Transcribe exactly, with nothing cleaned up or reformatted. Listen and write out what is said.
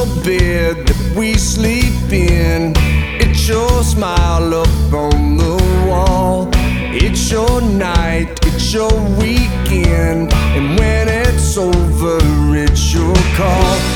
your bed that we sleep in. It's your smile up on the wall. It's your night, it's your weekend, and when it's over, it's your call.